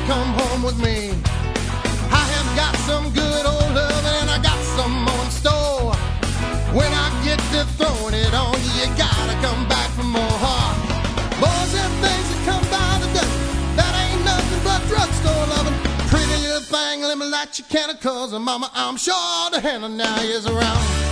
come home with me. I have got some good old love and I got some more in store. When I get to throwing it on you, you gotta come back for more. Boys and things that come by the dozen, that ain't nothing but drugstore loving. Pretty little thing, let me light your candle, cause mama, I'm sure the Hannah now is around.